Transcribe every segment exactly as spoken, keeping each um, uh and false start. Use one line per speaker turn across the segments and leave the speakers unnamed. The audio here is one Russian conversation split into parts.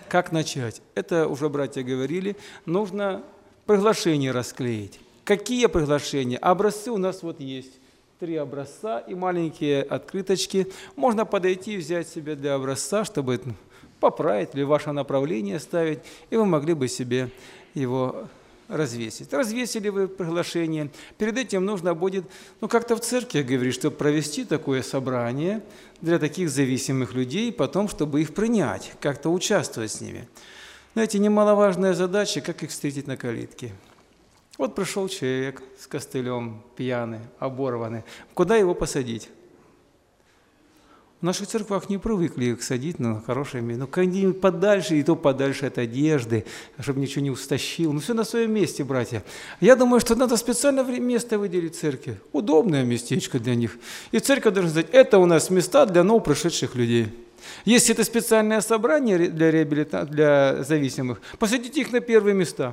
Как начать? Это уже братья говорили, нужно приглашение расклеить. Какие приглашения? Образцы у нас вот есть. Три образца и маленькие открыточки. Можно подойти и взять себе для образца, чтобы поправить или ваше направление ставить, и вы могли бы себе его развесить. Развесили вы приглашение. Перед этим нужно будет, ну как-то в церкви, говорит, чтобы провести такое собрание для таких зависимых людей, потом, чтобы их принять, как-то участвовать с ними. Знаете, немаловажная задача, как их встретить на калитке. Вот пришел человек с костылем, пьяный, оборванный. Куда его посадить? В наших церквах не привыкли их садить на хорошее место. Ну, как-нибудь подальше, и то подальше от одежды, чтобы ничего не устащил. Ну, все на своем месте, братья. Я думаю, что надо специально место выделить церкви. Удобное местечко для них. И церковь должна сказать, это у нас места для новопришедших людей. Если это специальное собрание для реабилита... для зависимых, посадите их на первые места.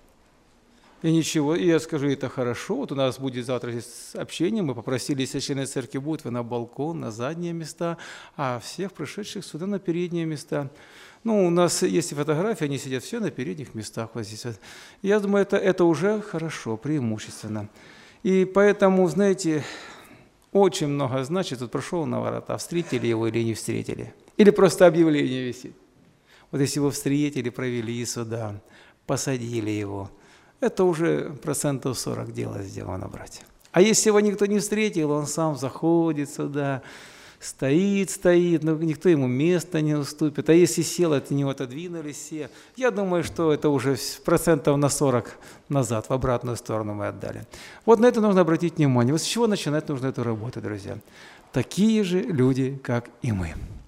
И ничего, и я скажу, это хорошо. Вот у нас будет завтра здесь общение, мы попросили, если члены церкви будут, вы на балкон, на задние места, а всех пришедших сюда на передние места. Ну, у нас есть фотографии, они сидят все на передних местах вот здесь. Я думаю, это, это уже хорошо, преимущественно. И поэтому, знаете, очень много значит, тут прошел на ворота, встретили его или не встретили. Или просто объявление висит. Вот если его встретили, провели сюда, посадили его, это уже процентов сорок дела сделано, братья. А если его никто не встретил, он сам заходит сюда, стоит, стоит, но никто ему места не уступит. А если сел, от него отодвинулись все. Я думаю, что это уже процентов на сорок назад, в обратную сторону мы отдали. Вот на это нужно обратить внимание. Вот с чего начинать нужно эту работу, друзья? Такие же люди, как и мы.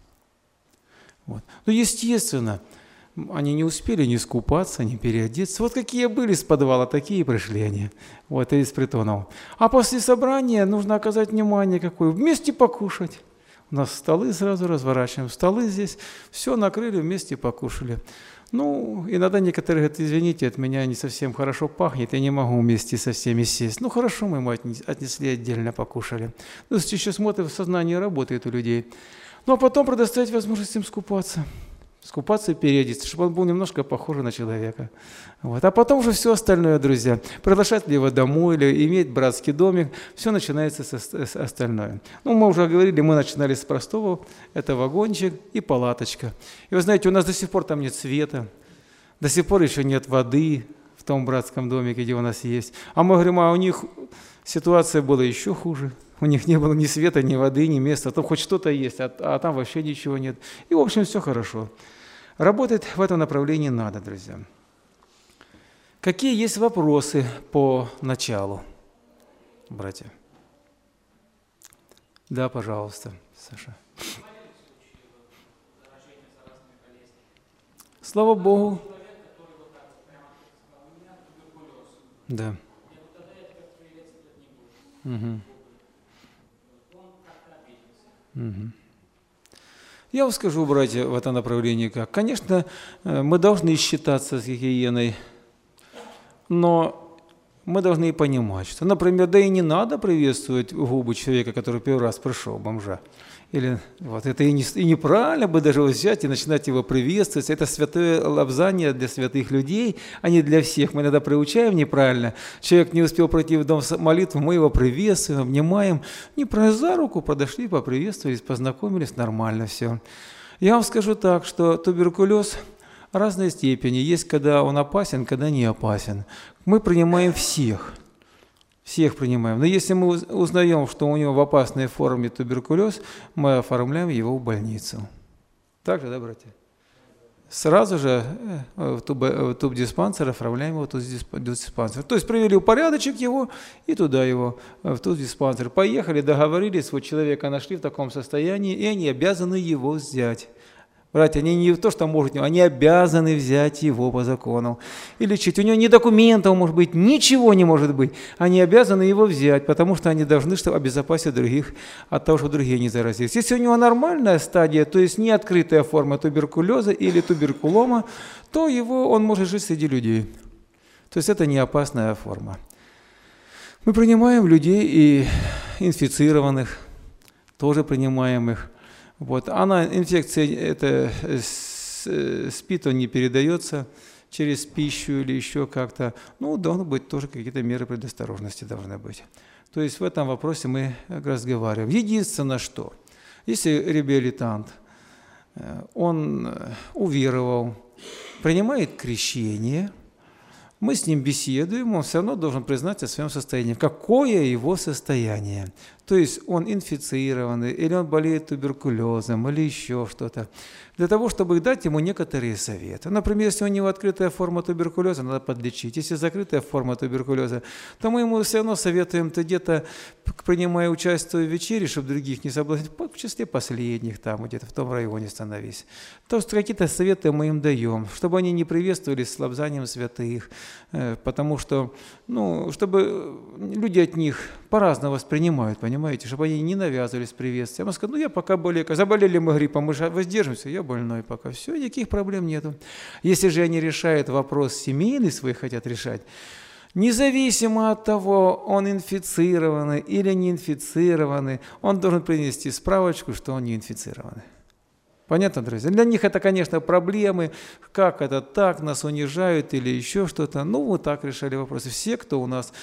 Вот. Ну, естественно, они не успели ни искупаться, ни переодеться. Вот какие были с подвала, такие пришли они, вот, из притонов. А после собрания нужно оказать внимание какое. Вместе покушать. У нас столы сразу разворачиваем. Столы здесь, все накрыли, вместе покушали. Ну, иногда некоторые говорят, извините, от меня не совсем хорошо пахнет, я не могу вместе со всеми сесть. Ну, хорошо, мы ему отнесли, отдельно покушали. Ну, еще смотрим, сознание работает у людей. Ну, а потом предоставить возможность им скупаться. Скупаться и переодеться, чтобы он был немножко похож на человека. Вот. А потом уже все остальное, друзья. Приглашать ли его домой, или иметь братский домик, все начинается с, с остальное. Ну, мы уже говорили, мы начинали с простого, это вагончик и палаточка. И вы знаете, у нас до сих пор там нет света, до сих пор еще нет воды в том братском домике, где у нас есть. А мы говорим, а у них ситуация была еще хуже. У них не было ни света, ни воды, ни места, а то хоть что-то есть, а, а там вообще ничего нет. И, в общем, все хорошо. Работать в этом направлении надо, друзья. Какие есть вопросы по началу, братья? Да, пожалуйста, Саша. Слава Богу. Да. Угу. Угу. Я вам скажу, братья, в этом направлении как. Конечно, мы должны считаться с гигиеной, но мы должны и понимать, что, например, да и не надо приветствовать губы человека, который первый раз пришел, бомжа. Или вот это и, не, и неправильно бы даже взять и начинать его приветствовать. Это святое лобзание для святых людей, а не для всех. Мы иногда приучаем неправильно. Человек не успел пройти в дом молитвы, мы его приветствуем, обнимаем. Неправильно за руку подошли, поприветствовались, познакомились, нормально все. Я вам скажу так, что туберкулез разной степени. Есть, когда он опасен, когда не опасен. Мы принимаем всех. Всех принимаем. Но если мы узнаем, что у него в опасной форме туберкулез, мы оформляем его в больницу. Так же, да, братья? Сразу же в тубдиспансер оформляем его в тубдиспансер. То есть провели порядочек его и туда его, в тубдиспансер. Поехали, договорились, вот человека нашли в таком состоянии, и они обязаны его взять. Братья, они не то, что могут, они обязаны взять его по закону. И лечить. У него ни документов, может быть, ничего не может быть. Они обязаны его взять, потому что они должны чтобы обезопасить других от того, чтобы другие не заразились. Если у него нормальная стадия, то есть не открытая форма туберкулеза или туберкулома, то его, он может жить среди людей. То есть это не опасная форма. Мы принимаем людей и инфицированных, тоже принимаем их. Вот. Она, инфекция, это спит, он не передается через пищу или еще как-то. Ну, должны быть тоже какие-то меры предосторожности должны быть. То есть в этом вопросе мы разговариваем. Единственное, что, если реабилитант, он уверовал, принимает крещение, мы с ним беседуем, он все равно должен признать о своем состоянии. Какое его состояние? То есть он инфицированный, или он болеет туберкулезом, или еще что-то. Для того, чтобы дать ему некоторые советы. Например, если у него открытая форма туберкулеза, надо подлечить. Если закрытая форма туберкулеза, то мы ему все равно советуем, ты где-то, принимая участие в вечере, чтобы других не соблазнить, в числе последних, там где-то в том районе становись. То есть какие-то советы мы им даем, чтобы они не приветствовались с лобзанием святых, потому что, ну, чтобы люди от них по-разному воспринимают, понимаете, чтобы они не навязывались приветствием. Он сказал, ну я пока болею, заболели мы гриппом, мы же воздержимся, я больной пока, все, никаких проблем нету. Если же они решают вопрос семейный свой, хотят решать, независимо от того, он инфицированный или не инфицированный, он должен принести справочку, что он не инфицированный. Понятно, друзья? Для них это, конечно, проблемы, как это так, нас унижают или еще что-то. Ну, вот так решали вопросы. Все, кто у нас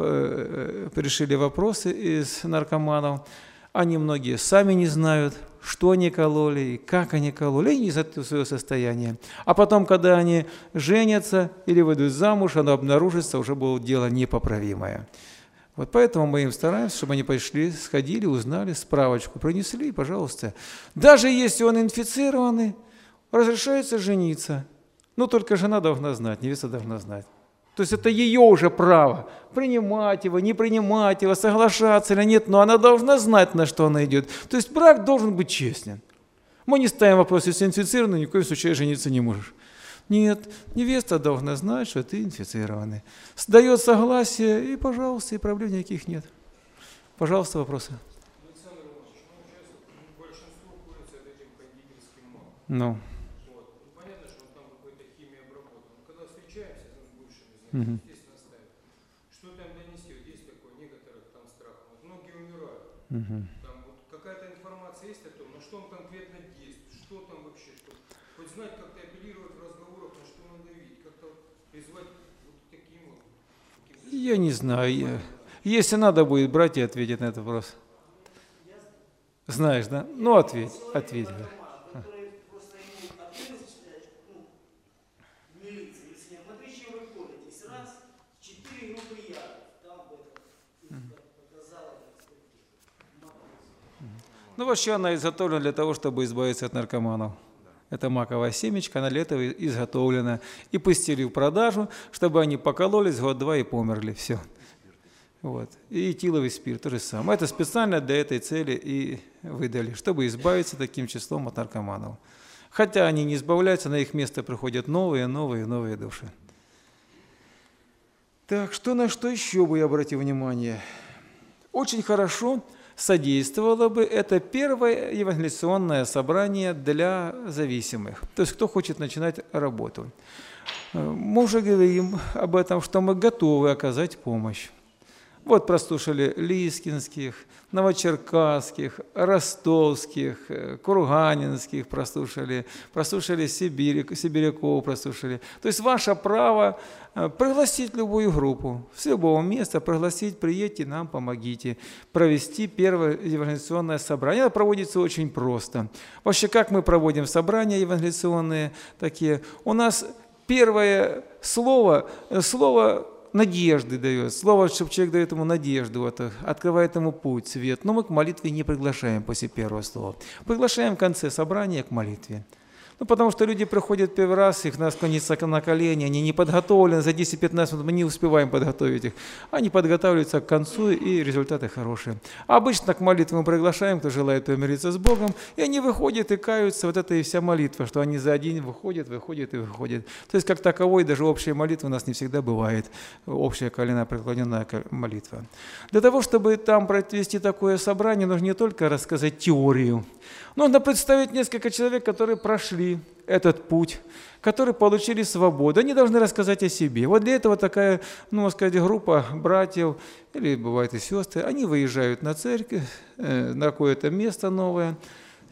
решили вопросы из наркоманов, они многие сами не знают, что они кололи и как они кололи, и не за свое состояние. А потом, когда они женятся или выйдут замуж, оно обнаружится, уже было дело непоправимое. Вот поэтому мы им стараемся, чтобы они пошли, сходили, узнали, справочку принесли, и, пожалуйста. Даже если он инфицированный, разрешается жениться. Но только жена должна знать, невеста должна знать. То есть это ее уже право, принимать его, не принимать его, соглашаться или нет, но она должна знать, на что она идет. То есть брак должен быть честен. Мы не ставим вопрос, если инфицированный, ни в коем случае жениться не можешь. Нет, невеста должна знать, что ты инфицированный. Дает согласие, и, пожалуйста, и проблем никаких нет. Пожалуйста, вопросы.
Александр Иванович, ну, сейчас большинство ходится этим кондитерским малым.
Ну.
Вот. Понятно, что там какой-то химией обработан. Но когда встречаемся с бывшими, значит,
Угу.
естественно, ставят. Что там донести? Вот есть такое, некоторых там страх. Вот многие умирают.
Угу.
Там вот какая-то информация есть о том, на что он конкретно действует, что там вообще, что хоть знать, как-то апеллировать в разговорах, на что надавить, как-то призвать вот таким вот. Таким...
Я не знаю. Я... Если надо будет, брать и ответить на этот вопрос. Знаешь, да? Ну, ответь, ответь. Ну, вообще она изготовлена для того, чтобы избавиться от наркоманов. Это маковая семечка, она для этого изготовлена. И пустили в продажу, чтобы они покололись год-два и померли. Все. Вот. И этиловый спирт, то же самое. Это специально для этой цели и выдали, чтобы избавиться таким числом от наркоманов. Хотя они не избавляются, на их место приходят новые, новые, новые души. Так, что на что еще бы я обратил внимание? Очень хорошо содействовало бы это первое евангелиционное собрание для зависимых. То есть, кто хочет начинать работу. Мы уже говорим об этом, что мы готовы оказать помощь. Вот прослушали лискинских, новочеркасских, ростовских, курганинских прослушали, прослушали сибиряк, сибиряков прослушали. То есть ваше право пригласить любую группу, с любого места пригласить, приедьте нам, помогите, провести первое евангелиционное собрание. Это проводится очень просто. Вообще, как мы проводим собрания евангелиционные такие? У нас первое слово, слово надежды дает. Слово, чтобы человек дает ему надежду, это, открывает ему путь, свет. Но мы к молитве не приглашаем после первого слова. Приглашаем в конце собрания к молитве. Ну, потому что люди приходят первый раз, их надо склониться на колени, они не подготовлены, за десять-пятнадцать минут мы не успеваем подготовить их. Они подготавливаются к концу, и результаты хорошие. А обычно к молитве мы приглашаем, кто желает помириться с Богом, и они выходят и каются, вот это и вся молитва, что они за один выходят, выходят и выходят. То есть, как таковой, даже общая молитва у нас не всегда бывает, общая коленопреклоненная молитва. Для того, чтобы там провести такое собрание, нужно не только рассказать теорию, нужно представить несколько человек, которые прошли этот путь, которые получили свободу. Они должны рассказать о себе. Вот для этого такая, ну, можно сказать, группа братьев, или бывает и сестры, они выезжают на церковь, э, на какое-то место новое,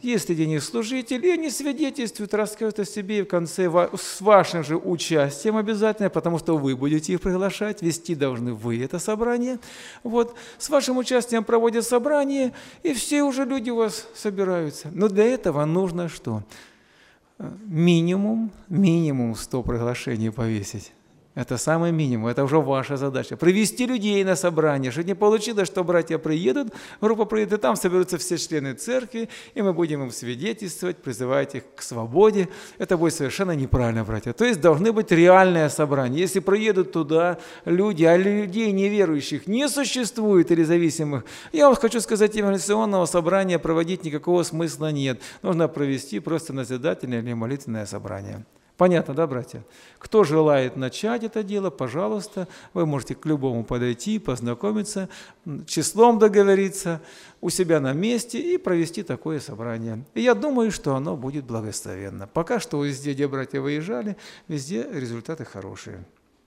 есть среди них служители, и они свидетельствуют, рассказывают о себе, и в конце с вашим же участием обязательно, потому что вы будете их приглашать, вести должны вы это собрание. Вот. С вашим участием проводят собрание, и все уже люди у вас собираются. Но для этого нужно что? Минимум, минимум сто приглашений повесить. Это самый минимум, это уже ваша задача. Привести людей на собрание, чтобы не получилось, что братья приедут, группа приедет, и там соберутся все члены церкви, и мы будем им свидетельствовать, призывать их к свободе. Это будет совершенно неправильно, братья. То есть должны быть реальные собрания. Если приедут туда люди, а людей неверующих не существует или зависимых, я вам хочу сказать, евангелизационного собрания проводить никакого смысла нет. Нужно провести просто назидательное или молитвенное собрание. Понятно, да, братья? Кто желает начать это дело, пожалуйста, вы можете к любому подойти, познакомиться, числом договориться, у себя на месте и провести такое собрание. И я думаю, что оно будет благословенно. Пока что везде, где братья выезжали, везде результаты хорошие.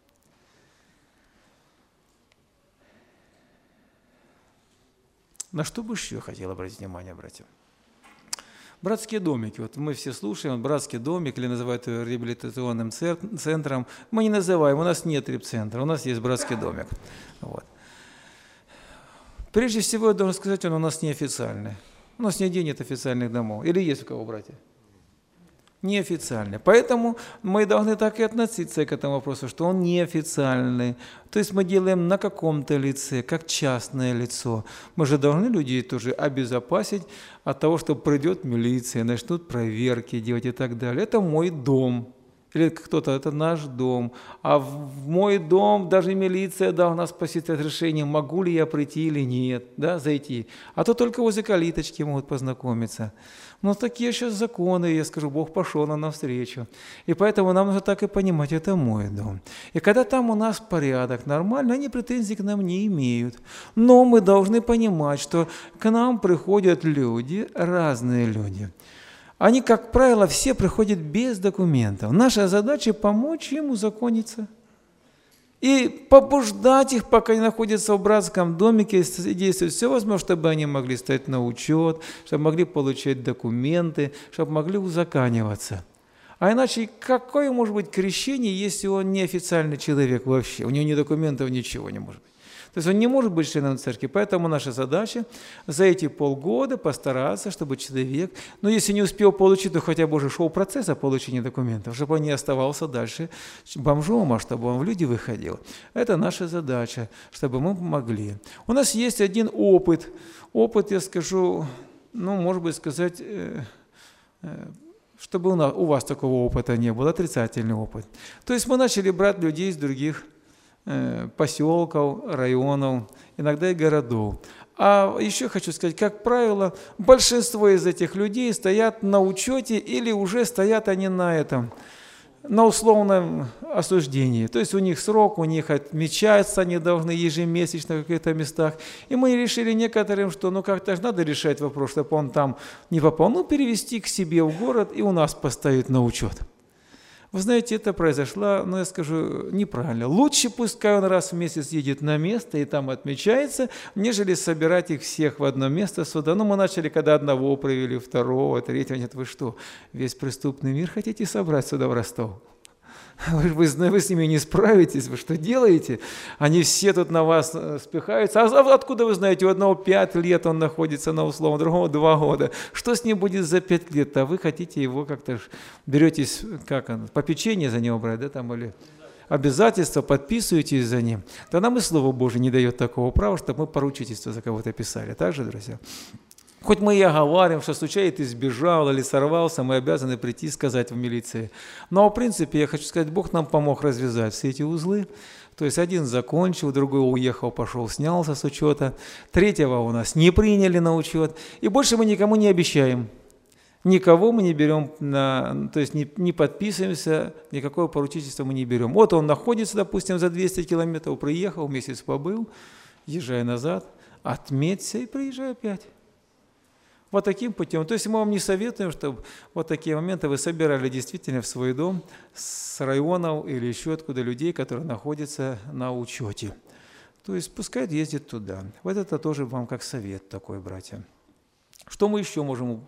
На что бы еще хотел обратить внимание, братья? Братские домики. Вот мы все слушаем, братский домик, или называют его реабилитационным центром. Мы не называем, у нас нет репцентра, у нас есть братский домик. Вот. Прежде всего, я должен сказать, он у нас неофициальный. У нас нигде нет официальных домов. Или есть у кого, братья? Неофициальный. Поэтому мы должны так и относиться к этому вопросу, что он неофициальный. То есть мы делаем на каком-то лице, как частное лицо. Мы же должны людей тоже обезопасить от того, что придет милиция, начнут проверки делать и так далее. Это мой дом. Или кто-то, это наш дом. А в мой дом даже милиция должна спросить разрешение, могу ли я прийти или нет, да, зайти. А то только возле калиточки могут познакомиться. Но такие сейчас законы, я скажу, Бог пошел нам навстречу. И поэтому нам нужно так и понимать, это мой дом. И когда там у нас порядок нормально, они претензий к нам не имеют. Но мы должны понимать, что к нам приходят люди, разные люди. Они, как правило, все приходят без документов. Наша задача – помочь им узакониться. И побуждать их, пока они находятся в братском домике, действовать все возможно, чтобы они могли стать на учет, чтобы могли получать документы, чтобы могли узаканиваться. А иначе какое может быть крещение, если он неофициальный человек вообще? У него ни документов, ничего не может быть. То есть он не может быть членом церкви, поэтому наша задача за эти полгода постараться, чтобы человек, ну если не успел получить, то хотя бы уже шел процесс о получении документов, чтобы он не оставался дальше бомжом, а чтобы он в люди выходил. Это наша задача, чтобы мы помогли. У нас есть один опыт. Опыт, я скажу, ну, может быть, сказать, э, э, чтобы у, нас, у вас такого опыта не было, отрицательный опыт. То есть мы начали брать людей из других поселков, районов, иногда и городов. А еще хочу сказать, как правило, большинство из этих людей стоят на учете или уже стоят они на этом, на условном осуждении. То есть у них срок, у них отмечается, они должны ежемесячно в каких-то местах. И мы решили некоторым, что ну как-то же надо решать вопрос, чтобы он там не попал, ну перевести к себе в город и у нас поставить на учет. Вы знаете, это произошло, ну я скажу, неправильно. Лучше пускай он раз в месяц едет на место и там отмечается, нежели собирать их всех в одно место сюда. Ну мы начали, когда одного привели, второго, третьего. Нет, вы что, весь преступный мир хотите собрать сюда в Ростов? Вы, вы, вы с ними не справитесь, вы что делаете? Они все тут на вас спихаются. А откуда вы знаете, у одного пять лет он находится на условном, у другого два года. Что с ним будет за пять лет? А вы хотите его как-то, беретесь, как он, попечение за него брать, да, там, или обязательства, подписываетесь за ним. Тогда мы, Слово Божие, не дает такого права, чтобы мы поручительство за кого-то писали. Так же, друзья? Хоть мы и оговариваем, что случайно ты сбежал или сорвался, мы обязаны прийти и сказать в милиции. Но в принципе, я хочу сказать, Бог нам помог развязать все эти узлы. То есть один закончил, другой уехал, пошел, снялся с учета. Третьего у нас не приняли на учет. И больше мы никому не обещаем. Никого мы не берем, на, то есть не, не подписываемся, никакое поручительство мы не берем. Вот он находится, допустим, за двести километров, приехал, месяц побыл, езжай назад, отметься и приезжай опять. Вот таким путем. То есть мы вам не советуем, чтобы вот такие моменты вы собирали действительно в свой дом с районов или еще откуда людей, которые находятся на учете. То есть пускай ездит туда. Вот это тоже вам как совет такой, братья. Что мы еще можем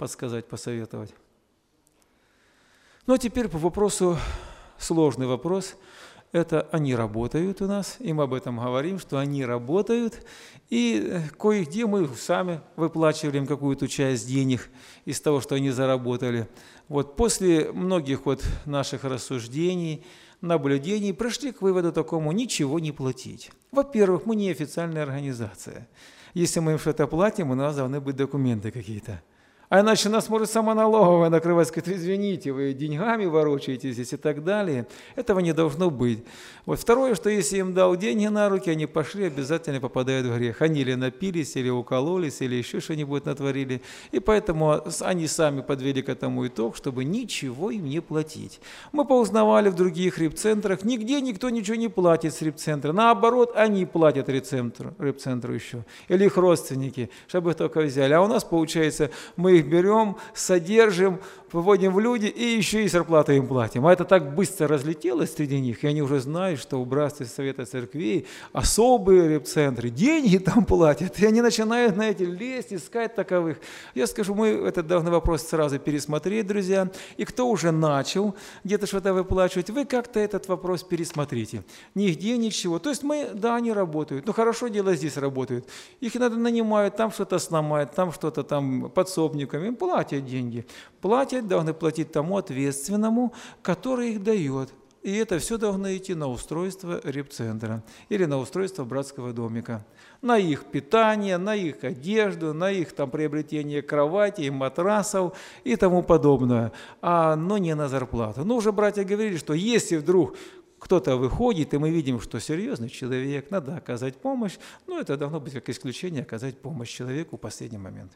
подсказать, посоветовать. Ну а теперь по вопросу, сложный вопрос. Это они работают у нас, и мы об этом говорим, что они работают, и кое-где мы сами выплачивали им какую-то часть денег из того, что они заработали. Вот после многих вот наших рассуждений, наблюдений пришли к выводу такому: ничего не платить. Во-первых, мы не официальная организация. Если мы им что-то платим, у нас должны быть документы какие-то. А иначе нас может сама налоговая накрывать, сказать: извините, вы деньгами ворочаетесь здесь и так далее. Этого не должно быть. Вот второе, что если им дал деньги на руки, они пошли, обязательно попадают в грех. Они или напились, или укололись, или еще что-нибудь натворили. И поэтому они сами подвели к этому итог, чтобы ничего им не платить. Мы поузнавали в других репцентрах, нигде никто ничего не платит с репцентра. Наоборот, они платят репцентру, репцентру еще. Или их родственники, чтобы их только взяли. А у нас, получается, мы их берем, содержим, выводим в люди и еще и зарплату им платим. А это так быстро разлетелось среди них, и они уже знают, что у братства Совета Церквей особые репцентры, деньги там платят, и они начинают на эти лезть, искать таковых. Я скажу, мы этот данный вопрос сразу пересмотреть, друзья, и кто уже начал где-то что-то выплачивать, вы как-то этот вопрос пересмотрите. Нигде ничего. То есть мы, да, они работают, но хорошо дело здесь работают. Их иногда нанимают, там что-то сломают, там что-то там подсобниками, им платят деньги. Платят, должны платить тому ответственному, который их дает. И это все должно идти на устройство репцентра или на устройство братского домика. На их питание, на их одежду, на их там приобретение кроватей, матрасов и тому подобное, а, но не на зарплату. Но уже братья говорили, что если вдруг кто-то выходит, и мы видим, что серьезный человек, надо оказать помощь, ну это должно быть как исключение, оказать помощь человеку в последний момент.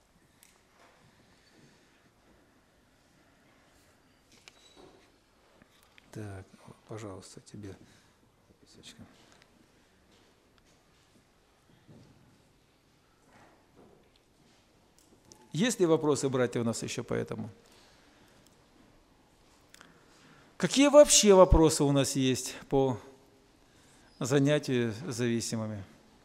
Так, пожалуйста, тебе записочка. Есть ли вопросы, братья, у нас еще по этому? Какие вообще вопросы у нас есть по занятию зависимыми?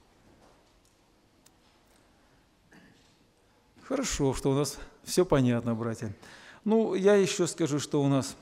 Хорошо, что у нас все понятно, братья. Ну, я еще скажу, что у нас...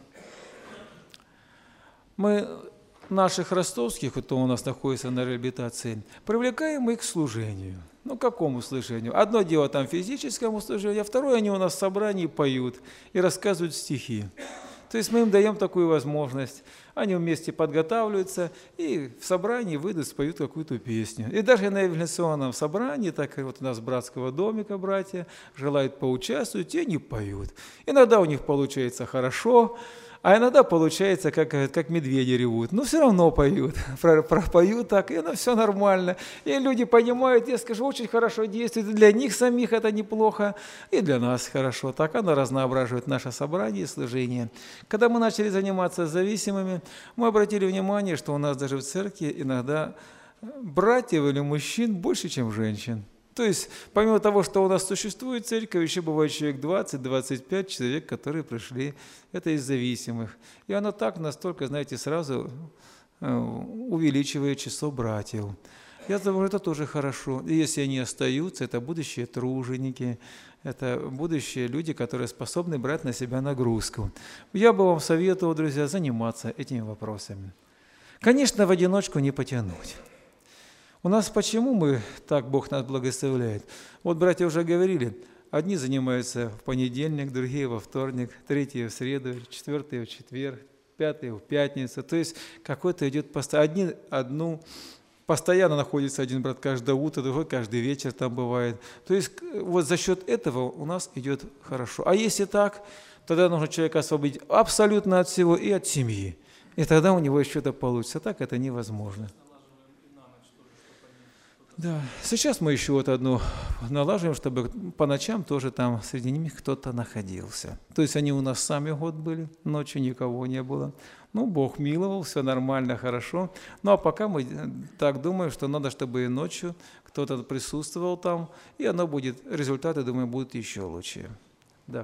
Мы наших ростовских, кто у нас находится на реабилитации, привлекаем их к служению. Ну, к какому служению? Одно дело там физическому служению, а второе, они у нас в собрании поют и рассказывают стихи. То есть мы им даем такую возможность. Они вместе подготавливаются и в собрании выйдут, споют какую-то песню. И даже на эволюционном собрании, так как вот у нас братского домика братья желают поучаствовать, и они поют. Иногда у них получается хорошо, а иногда получается, как, как медведи ревут. Но все равно поют. Пропоют так, и оно все нормально. И люди понимают, я скажу, очень хорошо действует. И для них самих это неплохо, и для нас хорошо. Так оно разноображивает наше собрание и служение. Когда мы начали заниматься зависимыми, мы обратили внимание, что у нас даже в церкви иногда братьев или мужчин больше, чем женщин. То есть, помимо того, что у нас существует церковь, еще бывает человек двадцать-двадцать пять человек, которые пришли, это из зависимых. И оно так настолько, знаете, сразу увеличивает число братьев. Я думаю, это тоже хорошо. И если они остаются, это будущие труженики, это будущие люди, которые способны брать на себя нагрузку. Я бы вам советовал, друзья, заниматься этими вопросами. Конечно, в одиночку не потянуть. У нас почему мы так, Бог нас благословляет? Вот братья уже говорили, одни занимаются в понедельник, другие во вторник, третьи в среду, четвертые в четверг, пятые в пятницу. То есть какой-то идет постоянно. Одни, одну, постоянно находится один брат каждое утро, другой каждый вечер там бывает. То есть вот за счет этого у нас идет хорошо. А если так, тогда нужно человека освободить абсолютно от всего и от семьи. И тогда у него что-то получится. Так это невозможно. Да, сейчас мы еще вот одну налаживаем, чтобы по ночам тоже там среди них кто-то находился. То есть они у нас сами год были, ночью никого не было. Ну, Бог миловал, все нормально, хорошо. Ну, а пока мы так думаем, что надо, чтобы и ночью кто-то присутствовал там, и оно будет, результаты, думаю, будут еще лучше. Да.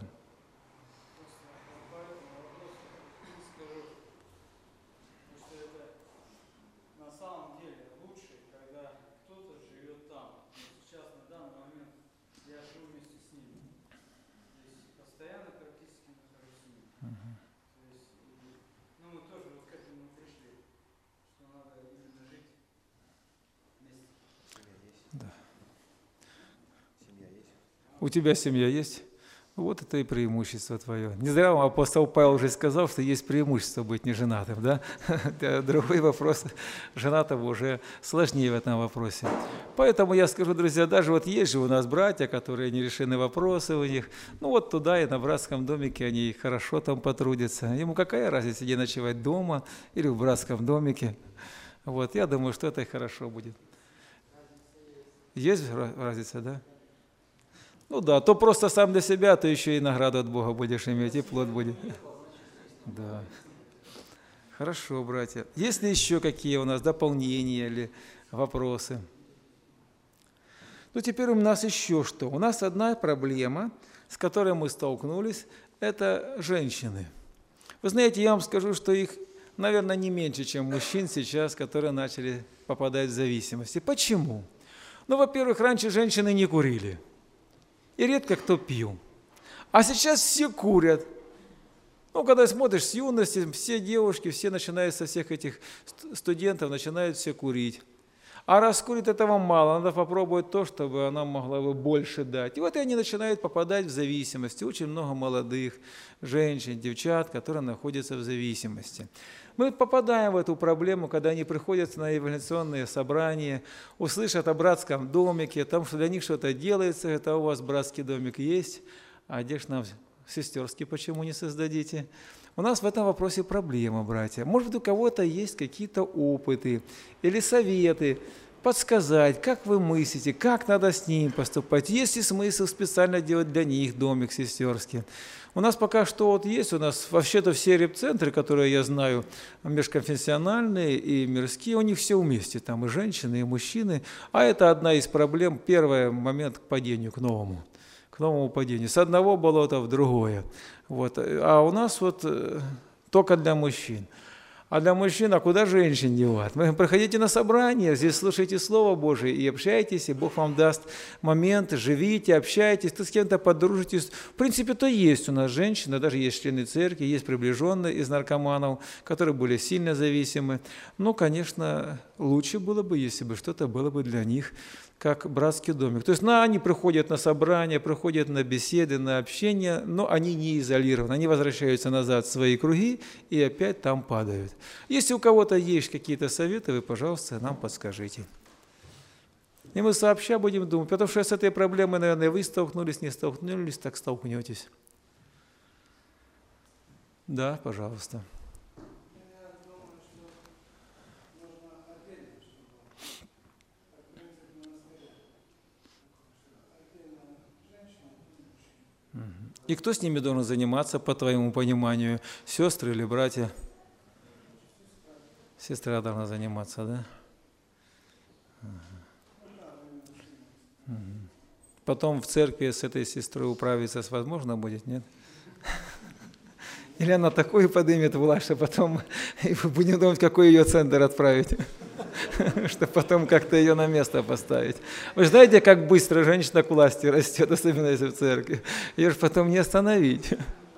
У тебя семья есть? Вот это и преимущество твое. Не зря вам апостол Павел уже сказал, что есть преимущество быть неженатым, да? Другой вопрос, женатому уже сложнее в этом вопросе. Поэтому я скажу, друзья, даже вот есть же у нас братья, которые не решены вопросы у них, ну вот туда и на братском домике они хорошо там потрудятся. Ему какая разница, где ночевать дома или в братском домике? Вот, я думаю, что это и хорошо будет. Есть разница, да? Ну да, то просто сам для себя, то еще и награду от Бога будешь иметь, и плод будет. Да. Хорошо, братья. Есть ли еще какие у нас дополнения или вопросы? Ну теперь у нас еще что? У нас одна проблема, с которой мы столкнулись, это женщины. Вы знаете, я вам скажу, что их, наверное, не меньше, чем мужчин сейчас, которые начали попадать в зависимости. Почему? Ну, во-первых, раньше женщины не курили. И редко кто пил. А сейчас все курят. Ну, когда смотришь с юности, все девушки, все начинают со всех этих студентов, начинают все курить. А раз курит, этого мало, надо попробовать то, чтобы она могла бы больше дать. И вот они начинают попадать в зависимость. Очень много молодых женщин, девчат, которые находятся в зависимости. Мы попадаем в эту проблему, когда они приходят на евангелиционные собрания, услышат о братском домике, о том, что для них что-то делается, это у вас братский домик есть, а где ж нам сестерский почему не создадите? У нас в этом вопросе проблема, братья. Может быть, у кого-то есть какие-то опыты или советы, подсказать, как вы мыслите, как надо с ним поступать. Есть ли смысл специально делать для них домик сестерский? У нас пока что вот есть, у нас вообще-то все репцентры, которые я знаю, межконфессиональные и мирские, у них все вместе, там и женщины, и мужчины. А это одна из проблем, первый момент к падению, к новому, к новому падению. С одного болота в другое. Вот. А у нас вот только для мужчин. А для мужчин, а куда женщин девать? Вы приходите на собрание, здесь слушайте Слово Божие и общайтесь, и Бог вам даст момент, живите, общайтесь, ты с кем-то подружитесь. В принципе, то есть у нас женщины, даже есть члены церкви, есть приближенные из наркоманов, которые были сильно зависимы. Ну, конечно, лучше было бы, если бы что-то было бы для них, как братский домик. То есть ну, они приходят на собрания, приходят на беседы, на общение, но они не изолированы. Они возвращаются назад в свои круги и опять там падают. Если у кого-то есть какие-то советы, вы, пожалуйста, нам подскажите. И мы сообща будем думать, потому что с этой проблемой, наверное, вы столкнулись, не столкнулись, так столкнетесь. Да, пожалуйста. И кто с ними должен заниматься, по твоему пониманию? Сестры или братья? Сестра должна заниматься, да? Угу. Потом в церкви с этой сестрой управиться возможно будет, нет? Или она такой поднимет власть, что потом будем думать, какой ее центр отправить, чтобы потом как-то ее на место поставить. Вы знаете, как быстро женщина к власти растет, особенно если в церкви. Ее же потом не остановить.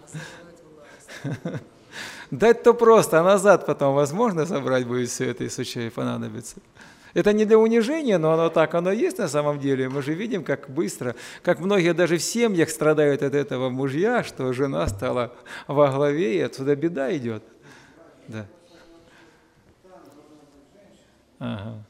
Дать-то просто, а назад потом возможно собрать будет все это, если случае понадобится. Это не для унижения, но оно так, оно есть на самом деле. Мы же видим, как быстро, как многие даже в семьях страдают от этого мужья, что жена стала во главе, и отсюда беда идет. Да. Ага.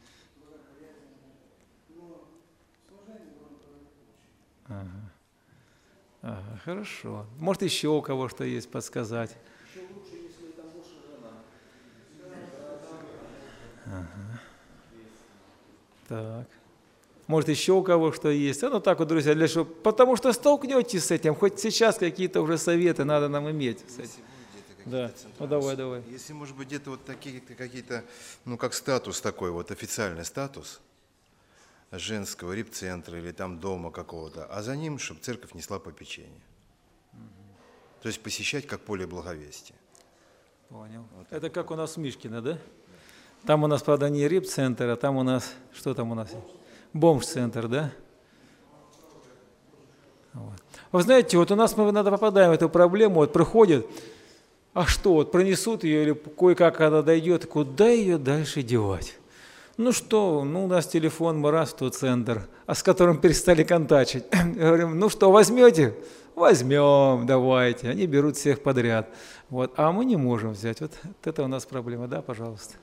Ага. Ага, хорошо. Может, еще у кого что есть подсказать? Еще лучше, если это муж и жена. Ага. Так. Может, еще у кого что есть. А ну так вот, друзья, для чего? Потому что столкнетесь с этим. Хоть сейчас какие-то уже советы надо нам иметь. Да, ну давай, давай.
Если, может быть, где-то вот такие какие-то, ну, как статус такой, вот официальный статус женского репцентра или там дома какого-то, а за ним, чтобы церковь несла попечение. Угу. То есть посещать как поле благовестия.
Понял. Вот это как вот. У нас в Мишкино, да? Там у нас, правда, не репцентр, а там у нас, что там у нас? Бомж-центр, да? Вот. Вы знаете, вот у нас мы иногда попадаем в эту проблему, вот приходят, а что, вот пронесут ее или кое-как она дойдет, куда ее дальше девать? Ну что, ну у нас телефон, мы раз, то центр, а с которым перестали контачить. Говорим, ну что, возьмете? Возьмем, давайте. Они берут всех подряд. Вот. А мы не можем взять. Вот, вот это у нас проблема, да, пожалуйста.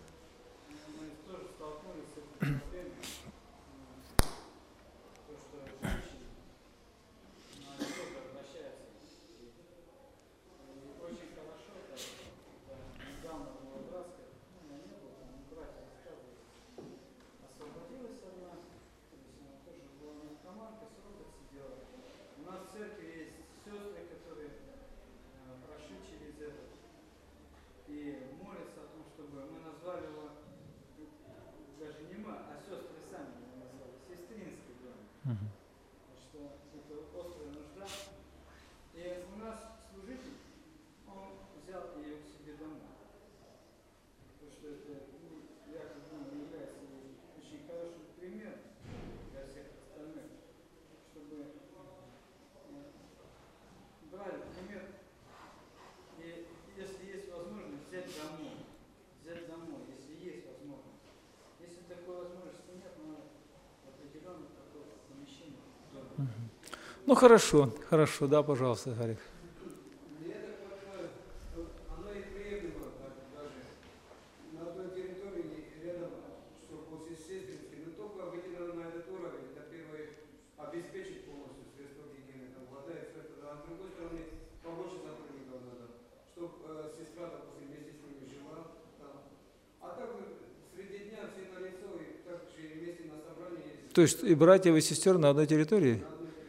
Ну хорошо, хорошо, да, пожалуйста, Гарик.
Мне так понимаю, оно и приемлемо даже на одной территории рядом, что после сестринской, но только выделено на этот уровень, это первое, обеспечить полностью средства гигиены, там вода и все это, а с другой стороны, побольше сотрудников надо, чтобы э, сестра, допустим, вместе с ними жила там. А так среди дня все на лицо и так же вместе на собрании.
То есть и братьев, и сестер на одной территории?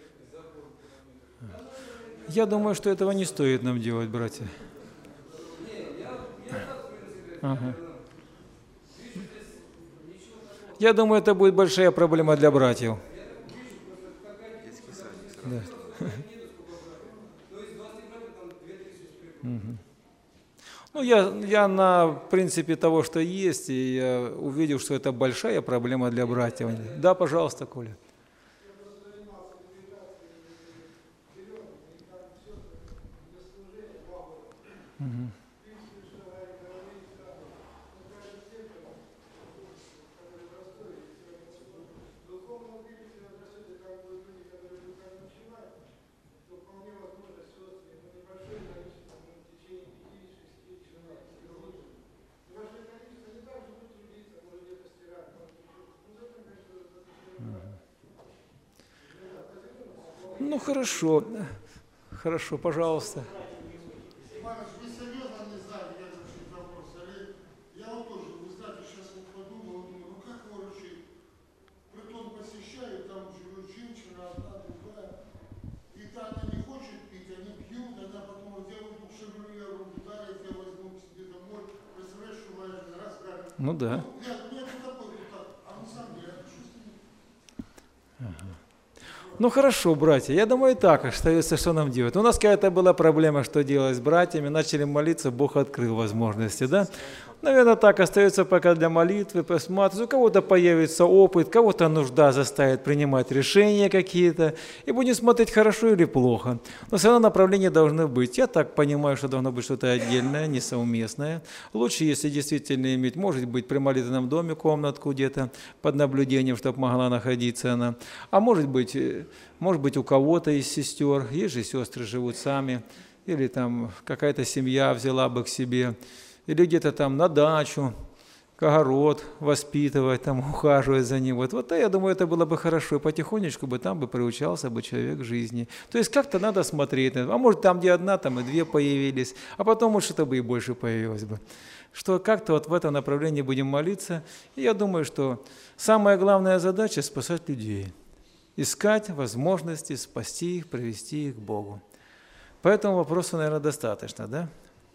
Я думаю, что этого не стоит нам делать, братья. Ага. Я думаю, это будет большая проблема для братьев. Да. Угу. Ну, я, я на принципе того, что есть, и я увидел, что это большая проблема для братьев. Да, пожалуйста, Коля. Угу. Ну хорошо, хорошо, пожалуйста. Ну да. Ага. Ну хорошо, братья, я думаю, и так остается, что нам делать. У нас какая-то была проблема, что делать с братьями, начали молиться, Бог открыл возможности, да? Наверное, так остается пока для молитвы, посмотреть. У кого-то появится опыт, кого-то нужда заставит принимать решения какие-то. И будем смотреть, хорошо или плохо. Но все равно направления должны быть. Я так понимаю, что должно быть что-то отдельное, несовместное. Лучше, если действительно иметь, может быть, при молитвенном доме комнатку где-то под наблюдением, чтобы могла находиться она. А может быть, может быть у кого-то из сестер, есть же сестры живут сами, или там какая-то семья взяла бы к себе, или где-то там на дачу, огород воспитывать, там, ухаживать за ним. Вот, вот я думаю, это было бы хорошо, и потихонечку бы там бы приучался бы человек к жизни. То есть как-то надо смотреть, а может там, где одна, там и две появились, а потом может что-то бы и больше появилось бы. Что как-то вот в этом направлении будем молиться, и я думаю, что самая главная задача – спасать людей, искать возможности спасти их, привести их к Богу. По этому вопросу, наверное, достаточно, да?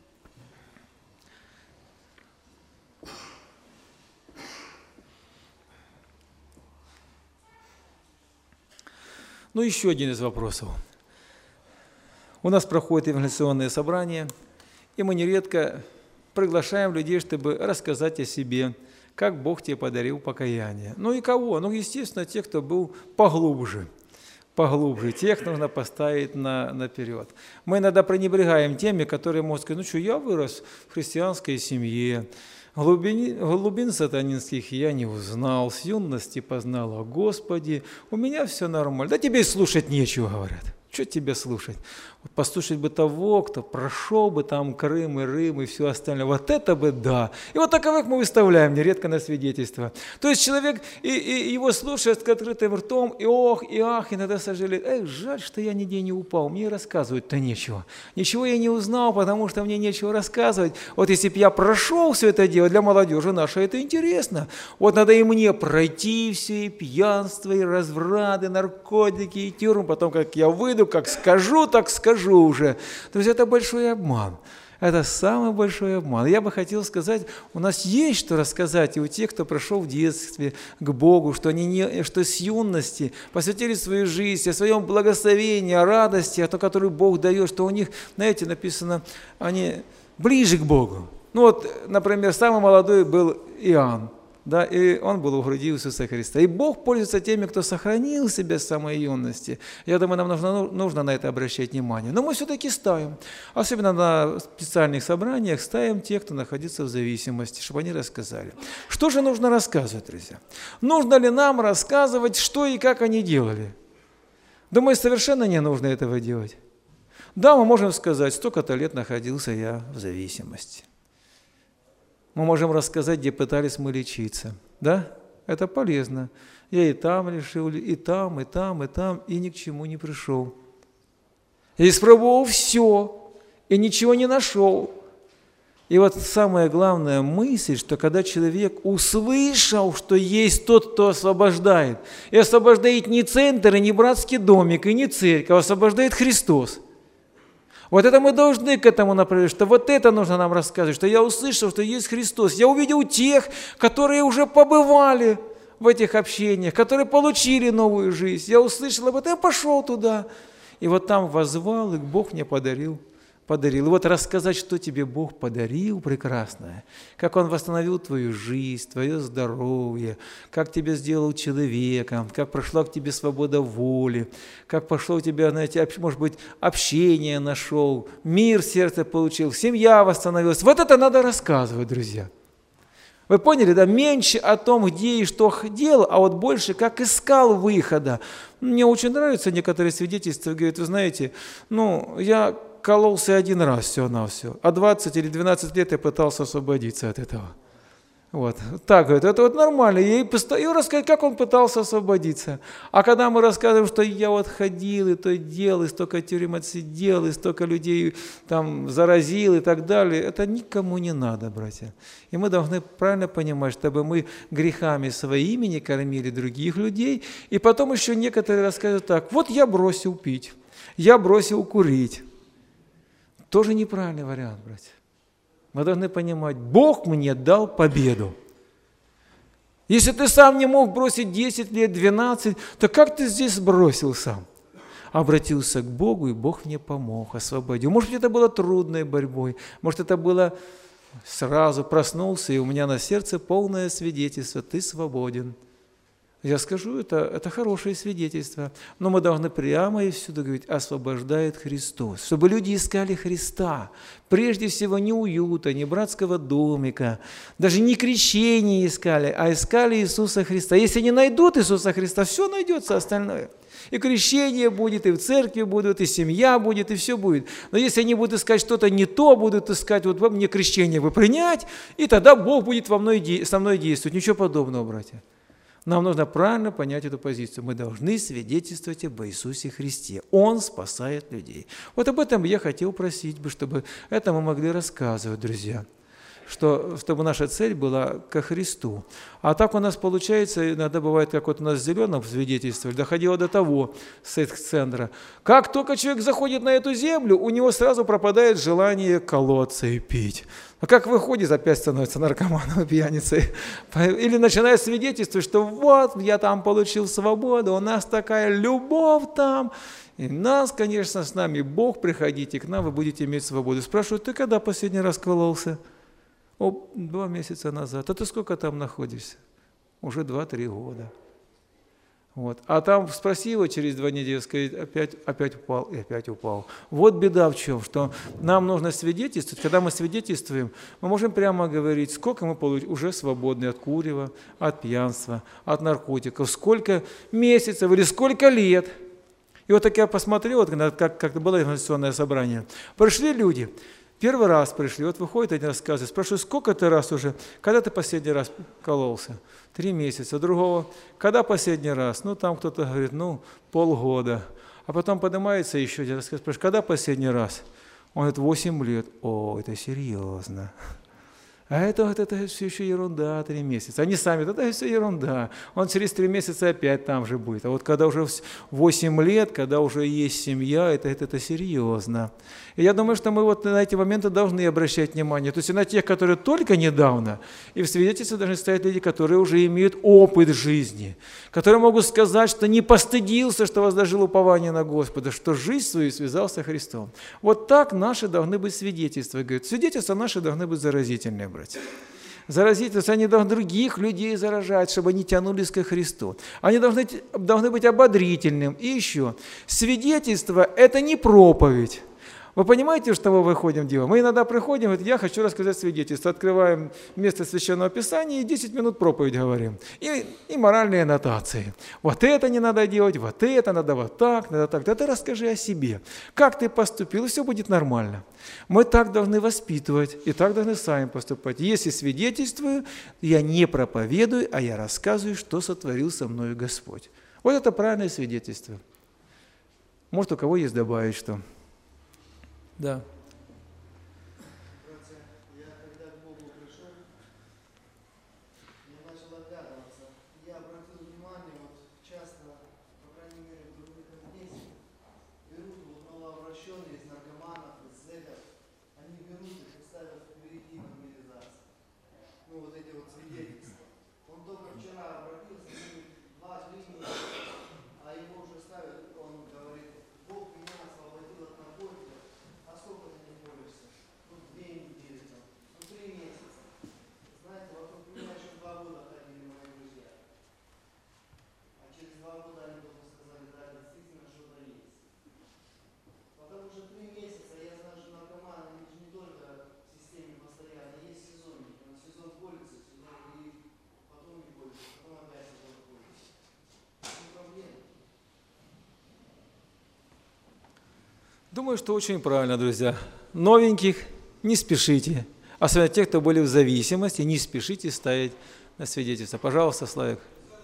Ну, еще один из вопросов. У нас проходят евангелизационные собрания, и мы нередко приглашаем людей, чтобы рассказать о себе, как Бог тебе подарил покаяние. Ну и кого? Ну, естественно, тех, кто был поглубже. Поглубже. Тех нужно поставить на, наперед. Мы иногда пренебрегаем теми, которые могут сказать, ну что, я вырос в христианской семье, Глубин, глубин сатанинских я не узнал, с юности познал о Господе. У меня все нормально. Да тебе и слушать нечего, говорят. Что тебе слушать? Вот послушать бы того, кто прошел бы там Крым и Рим и все остальное. Вот это бы да. И вот таковых мы выставляем нередко на свидетельство. То есть человек и, и его слушает с открытым ртом, и ох, и ах, иногда сожалеет. Эх, жаль, что я нигде не упал, мне рассказывать-то нечего. Ничего я не узнал, потому что мне нечего рассказывать. Вот если бы я прошел все это дело, для молодежи нашей это интересно. Вот надо и мне пройти все, и пьянство, и развраты, наркотики, и тюрьму. Потом, как я выйду, как скажу, так скажу уже. Друзья, это большой обман. Это самый большой обман. Я бы хотел сказать, у нас есть что рассказать и у тех, кто пришел в детстве к Богу, что они не, что с юности посвятили свою жизнь, о своем благословении, о радости, о том, которую Бог дает, что у них, знаете, написано, они ближе к Богу. Ну вот, например, самый молодой был Иоанн. Да, и он был у груди Иисуса Христа. И Бог пользуется теми, кто сохранил себя с самой юности. Я думаю, нам нужно, нужно на это обращать внимание. Но мы все-таки ставим, особенно на специальных собраниях, ставим тех, кто находится в зависимости, чтобы они рассказали. Что же нужно рассказывать, друзья? Нужно ли нам рассказывать, что и как они делали? Думаю, совершенно не нужно этого делать. Да, мы можем сказать, столько-то лет находился я в зависимости. Мы можем рассказать, где пытались мы лечиться. Да? Это полезно. Я и там решил, и там, и там, и там, и ни к чему не пришел. Я испробовал все, и ничего не нашел. И вот самая главная мысль, что когда человек услышал, что есть тот, кто освобождает, и освобождает не центр, и не братский домик, и не церковь, а освобождает Христос. Вот это мы должны к этому направить, что вот это нужно нам рассказывать, что я услышал, что есть Христос. Я увидел тех, которые уже побывали в этих общениях, которые получили новую жизнь. Я услышал об этом, я пошел туда. И вот там воззвал, и Бог мне подарил. подарил. И вот рассказать, что тебе Бог подарил прекрасное, как Он восстановил твою жизнь, твое здоровье, как тебя сделал человеком, как прошла к тебе свобода воли, как пошло у тебя, знаете, может быть, общение нашел, мир в сердце получил, семья восстановилась. Вот это надо рассказывать, друзья. Вы поняли, да? Меньше о том, где и что делал, а вот больше, как искал выхода. Мне очень нравятся некоторые свидетельства, говорят, вы знаете, ну, я кололся один раз все-навсего, а двадцать или двенадцать лет я пытался освободиться от этого. Вот, так, говорит, это вот нормально. И рассказать, как он пытался освободиться. А когда мы рассказываем, что я вот ходил, и то делал, и столько тюрем отсидел, и столько людей там заразил и так далее, это никому не надо, братья. И мы должны правильно понимать, чтобы мы грехами своими не кормили других людей. И потом еще некоторые рассказывают так, вот я бросил пить, я бросил курить. Тоже неправильный вариант, братья. Мы должны понимать, Бог мне дал победу. Если ты сам не мог бросить десять лет, двенадцать, то как ты здесь бросил сам? Обратился к Богу, и Бог мне помог, освободил. Может быть, это было трудной борьбой, может, это было сразу проснулся, и у меня на сердце полное свидетельство, ты свободен. Я скажу, это, это хорошее свидетельство, но мы должны прямо и всюду говорить, освобождает Христос, чтобы люди искали Христа, прежде всего не уюта, не братского домика, даже не крещения искали, а искали Иисуса Христа. Если не найдут Иисуса Христа, все найдется остальное. И крещение будет, и в церкви будут, и семья будет, и все будет. Но если они будут искать что-то не то, будут искать, вот мне крещение вы принять, и тогда Бог будет во мной, со мной действовать. Ничего подобного, братья. Нам нужно правильно понять эту позицию. Мы должны свидетельствовать об Иисусе Христе. Он спасает людей. Вот об этом я хотел просить бы, чтобы это мы могли рассказывать, друзья. Что, чтобы наша цель была ко Христу. А так у нас получается, иногда бывает, как вот у нас в Зеленом свидетельствовали, доходило до того с их центра. Как только человек заходит на эту землю, у него сразу пропадает желание колоться и пить. А как выходит, опять становится наркоманом, пьяницей. Или начинает свидетельствовать, что вот, я там получил свободу, у нас такая любовь там. И нас, конечно, с нами Бог, приходите к нам, вы будете иметь свободу. Спрашивают, ты когда последний раз кололся? О, два месяца назад. А ты сколько там находишься? Уже два-три года. Вот. А там спроси его через два недели, скажет, опять, опять упал и опять упал. Вот беда в чем, что нам нужно свидетельствовать. Когда мы свидетельствуем, мы можем прямо говорить, сколько мы получили, уже свободны от курева, от пьянства, от наркотиков, сколько месяцев или сколько лет. И вот так я посмотрел, вот, как, как было информационное собрание. Пришли люди, первый раз пришли, вот выходит один рассказывает, спрашиваю, сколько ты раз уже, когда ты последний раз кололся? Три месяца. Другого, когда последний раз? Ну, там кто-то говорит, ну, полгода. А потом поднимается еще один рассказ, спрашивает, когда последний раз? Он говорит, восемь лет. О, это серьезно. А это, это, это все еще ерунда, три месяца. Они сами, это все ерунда. Он через три месяца опять там же будет. А вот когда уже восемь лет, когда уже есть семья, это, это, это серьезно. И я думаю, что мы вот на эти моменты должны обращать внимание. То есть и на тех, которые только недавно, и в свидетельстве должны стоять люди, которые уже имеют опыт жизни, которые могут сказать, что не постыдился, что возложил упование на Господа, что жизнь свою связал со Христом. Вот так наши должны быть свидетельства. Говорят, свидетельства наши должны быть заразительные, братья. Заразительство, они должны других людей заражать, чтобы они тянулись ко Христу. Они должны, должны быть ободрительным. И еще, свидетельство – это не проповедь. Вы понимаете, что мы выходим дело? Мы иногда приходим, говорит, я хочу рассказать свидетельство. Открываем место Священного Писания и десять минут проповедь говорим. И, и моральные аннотации. Вот это не надо делать, вот это надо вот так, надо так. Да ты расскажи о себе. Как ты поступил, и все будет нормально. Мы так должны воспитывать, и так должны сами поступать. Если свидетельствую, я не проповедую, а я рассказываю, что сотворил со мною Господь. Вот это правильное свидетельство. Может, у кого есть добавить что? Да.
Братья, я когда к Богу пришел, я начал оглядываться. Я обратил внимание, вот часто, по крайней мере, в других конфессиях, берут вот новообращенные из наркоманов, из зэков, они берут их и ставят впереди евангелизации. Ну, вот эти вот свидетельства. Он только вчера обратился, два-три месяца, а его уже ставят, он говорит, Бог меня освободил от наркотиков. А сколько ты не борешься? Ну, две недели, там, ну, три месяца. Знаете, вокруг меня еще два года ходили мои друзья. А через два года они только сказали, да, действительно что-то есть. Потому что три месяца, я знаю, что наркоманы, они же не только в системе постоянно, есть сезонники. Он сезон колется, сезон и потом не колется, потом опять сезон колется. Это проблема.
Думаю, что очень правильно, друзья. Новеньких не спешите. Особенно тех, кто были в зависимости, не спешите ставить на свидетельство. Пожалуйста, Славик.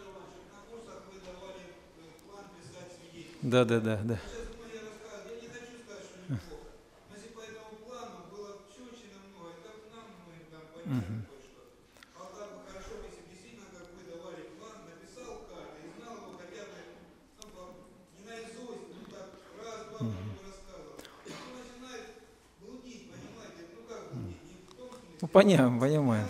Да, да, да, да. Угу. Ну, понимаем, понимаем.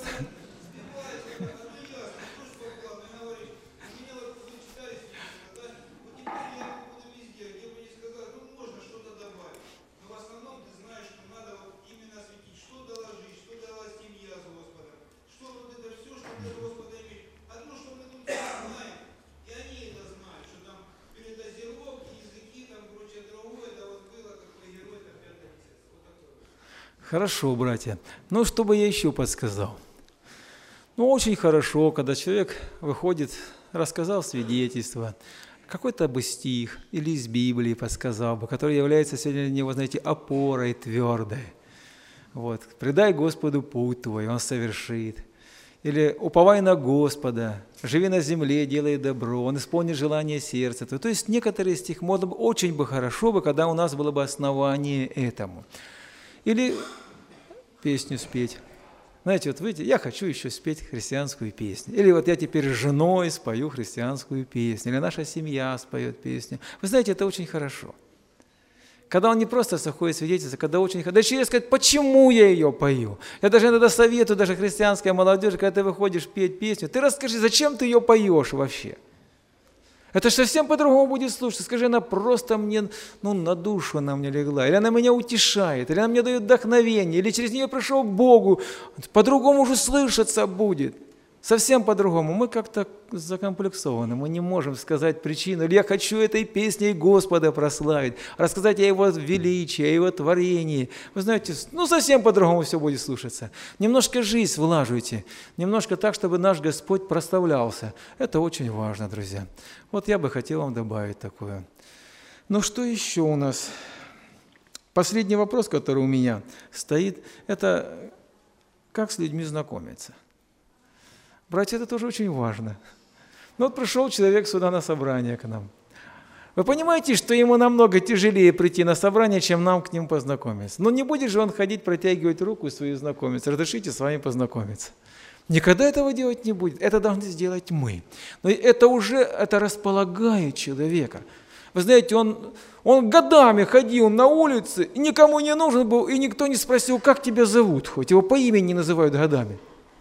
Хорошо, братья. Ну, что бы я еще подсказал? Ну, очень хорошо, когда человек выходит, рассказал свидетельство, какой-то бы стих или из Библии подсказал бы, который является сегодня для него, знаете, опорой твердой. Вот. «Предай Господу путь твой, Он совершит». Или «Уповай на Господа, живи на земле, делай добро, Он исполнит желание сердца твоего». То есть некоторые стихи, можно бы, очень бы хорошо бы, когда у нас было бы основание этому. Или песню спеть. Знаете, вот видите, я хочу еще спеть христианскую песню. Или вот я теперь с женой спою христианскую песню. Или наша семья споет песню. Вы знаете, это очень хорошо. Когда он не просто заходит свидетельство, когда очень хорошо. Да еще сказать, почему я ее пою. Я даже иногда советую, даже христианская молодежь, когда ты выходишь петь песню, ты расскажи, зачем ты ее поешь вообще. Это же совсем по-другому будет слушаться. Скажи, она просто мне, ну, на душу она мне легла, или она меня утешает, или она мне дает вдохновение, или через нее пришел к Богу, по-другому уже слышаться будет. Совсем по-другому. Мы как-то закомплексованы. Мы не можем сказать причину. Или я хочу этой песней Господа прославить, рассказать о Его величии, о Его творении. Вы знаете, ну совсем по-другому все будет слушаться. Немножко жизнь влаживайте. Немножко так, чтобы наш Господь прославлялся. Это очень важно, друзья. Вот я бы хотел вам добавить такое. Ну что еще у нас? Последний вопрос, который у меня стоит, это как с людьми знакомиться. Братья, это тоже очень важно. Ну вот пришел человек сюда на собрание к нам. Вы понимаете, что ему намного тяжелее прийти на собрание, чем нам к ним познакомиться. Но не будет же он ходить, протягивать руку и свою знакомиться. Разрешите с вами познакомиться. Никогда этого делать не будет. Это должны сделать мы. Но это уже это располагает человека. Вы знаете, он, он годами ходил на улице, и никому не нужен был, и никто не спросил, как тебя зовут, хоть его по имени не называют годами.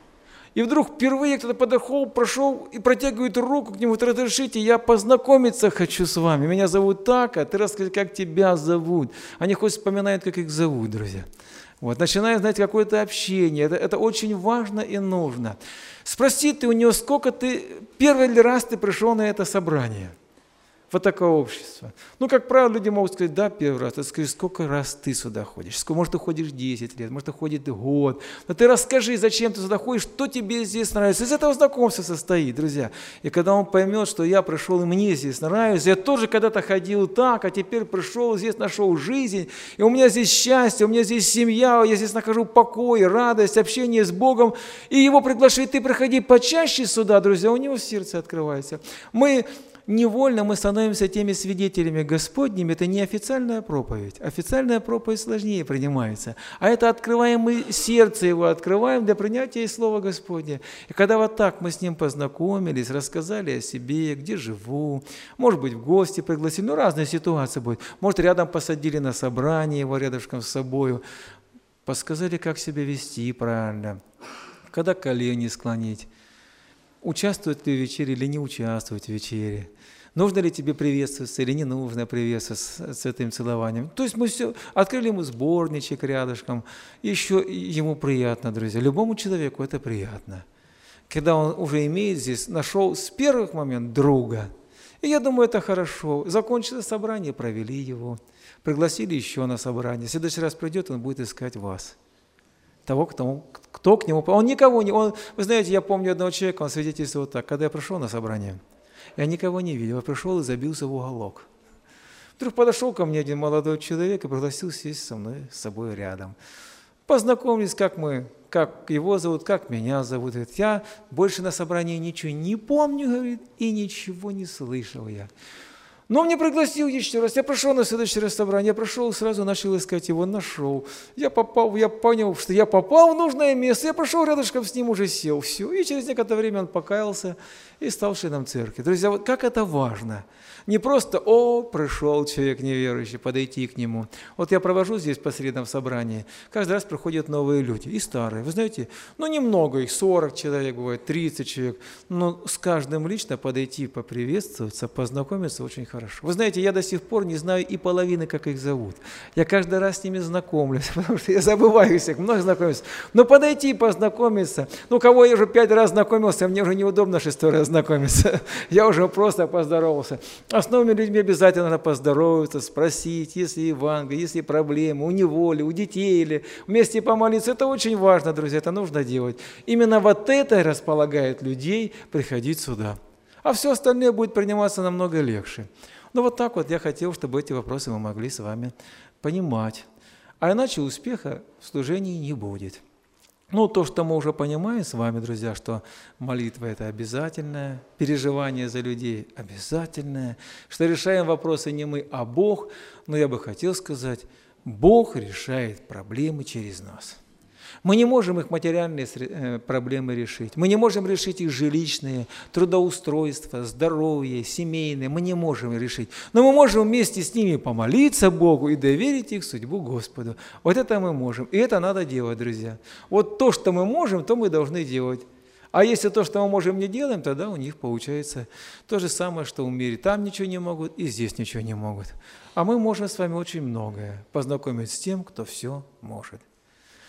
И вдруг впервые кто-то подошел, прошел и протягивает руку к нему, говорит, разрешите, я познакомиться хочу с вами. Меня зовут так, а ты расскажи, как тебя зовут. Они хоть вспоминают, как их зовут, друзья. Вот, начинают, знаете, какое-то общение. Это, это очень важно и нужно. Спроси ты у него, сколько ты, первый ли раз ты пришел на это собрание. Вот такое общество. Ну, как правило, люди могут сказать, да, первый раз. Ты скажи, сколько раз ты сюда ходишь? Может, ты ходишь десять лет, может, ты ходишь год. Но ты расскажи, зачем ты сюда ходишь, что тебе здесь нравится. Из этого знакомства состоит, друзья. И когда он поймет, что я пришел, и мне здесь нравится, я тоже когда-то ходил так, а теперь пришел, здесь нашел жизнь, и у меня здесь счастье, у меня здесь семья, я здесь нахожу покой, радость, общение с Богом, и его приглашает, ты приходи почаще сюда, друзья, у него сердце открывается. Мы невольно мы становимся теми свидетелями Господними, это не официальная проповедь. Официальная проповедь сложнее принимается. А это открываем мы сердце его, открываем для принятия Слова Господня. И когда вот так мы с ним познакомились, рассказали о себе, где живу, может быть, в гости пригласили, ну, разные ситуации будут. Может, рядом посадили на собрание его рядышком с собой, подсказали, как себя вести правильно, когда колени склонить, участвовать ли в вечере или не участвовать в вечере. Нужно ли тебе приветствоваться или не нужно приветствоваться с, с этим целованием. То есть мы все, открыли ему сборничек рядышком, еще ему приятно, друзья. Любому человеку это приятно. Когда он уже имеет здесь, нашел с первых моментов друга. И я думаю, это хорошо. Закончилось собрание, провели его, пригласили еще на собрание. В следующий раз придет, он будет искать вас. Того, кто, кто к нему... Он никого не... Он, вы знаете, я помню одного человека, он свидетельствовал так, когда я пришел на собрание, я никого не видел, я пришел и забился в уголок. Вдруг подошел ко мне один молодой человек и пригласил сесть со мной, с собой рядом. Познакомились, как мы, как его зовут, как меня зовут. Говорит, я больше на собрании ничего не помню, говорит, и ничего не слышал я. Но он меня пригласил еще раз. Я пришел на следующее раз собрание, я пришел, сразу начал искать его, нашел. Я попал, я понял, что я попал в нужное место. Я прошел рядышком с ним, уже сел, все. И через некоторое время он покаялся и стал членом церкви. Друзья, вот как это важно. Не просто, о, пришел человек неверующий, подойти к нему. Вот я провожу здесь по средам в собрании. Каждый раз приходят новые люди, и старые. Вы знаете, ну немного их, сорок человек бывает, тридцать человек. Но с каждым лично подойти, поприветствоваться, познакомиться очень хорошо. Вы знаете, я до сих пор не знаю и половины, как их зовут. Я каждый раз с ними знакомлюсь, потому что я забываю всех, много знакомиться. Но подойти, познакомиться. Ну, кого я уже пять раз знакомился, мне уже неудобно шестой раз знакомиться. Я уже просто поздоровался. А с новыми людьми обязательно надо поздороваться, спросить, если Евангелие, если проблемы, у него ли, у детей или вместе помолиться. Это очень важно, друзья, это нужно делать. Именно вот это располагает людей приходить сюда. А все остальное будет приниматься намного легче. Ну вот так вот я хотел, чтобы эти вопросы мы могли с вами понимать. А иначе успеха в служении не будет. Ну, то, что мы уже понимаем с вами, друзья, что молитва – это обязательное, переживание за людей – обязательное, что решаем вопросы не мы, а Бог. Но я бы хотел сказать, Бог решает проблемы через нас. Мы не можем их материальные проблемы решить, мы не можем решить их жилищные, трудоустройство, здоровье, семейные, мы не можем решить. Но мы можем вместе с ними помолиться Богу и доверить их судьбу Господу. Вот это мы можем, и это надо делать, друзья. Вот то, что мы можем, то мы должны делать. А если то, что мы можем, не делаем, тогда у них получается то же самое, что в мире. Там ничего не могут и здесь ничего не могут. А мы можем с вами очень многое познакомить с тем, кто все может.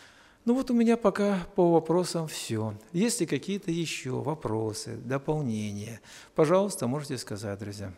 Ну вот у меня пока по вопросам все. Есть ли какие-то еще вопросы, дополнения? Пожалуйста, можете сказать, друзья.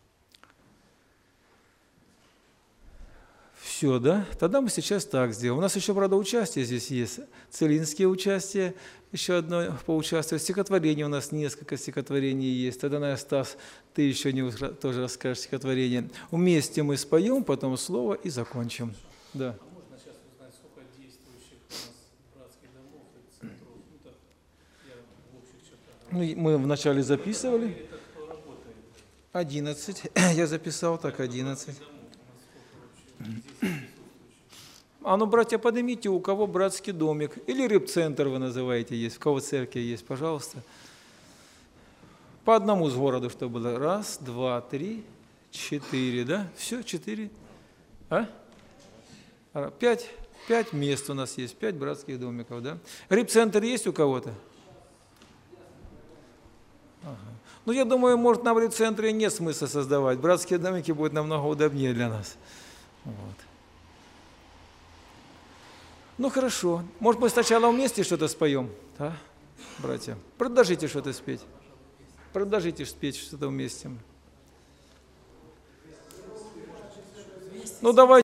Все, да? Тогда мы сейчас так сделаем. У нас еще, правда, участие здесь есть. Целинские участия, еще одно поучаствовать. Стихотворение у нас несколько стихотворений есть. Тогда, наверное, Стас, ты еще не тоже расскажешь стихотворение. Вместе мы споем, потом слово и закончим. Да.
А можно сейчас узнать, сколько действующих у нас братских домов и центров? Ну, так, я в общих чертах.
Ну, мы вначале записывали.
Или это кто работает?
одиннадцать. Я записал, так, одиннадцать. А ну, братья, поднимите, у кого братский домик. Или рыбцентр вы называете есть, у кого церкви есть, пожалуйста. По одному с города, чтобы было. Раз, два, три, четыре, да? Все, четыре. А? Пять, пять мест у нас есть, пять братских домиков, да? Рыбцентр есть у кого-то? Ага. Ну, я думаю, может, нам в рыбцентре нет смысла создавать. Братские домики будут намного удобнее для нас. Вот. Ну, хорошо. Может, мы сначала вместе что-то споем, да, братья? Предложите что-то спеть. Предложите спеть что-то вместе. Ну, давайте.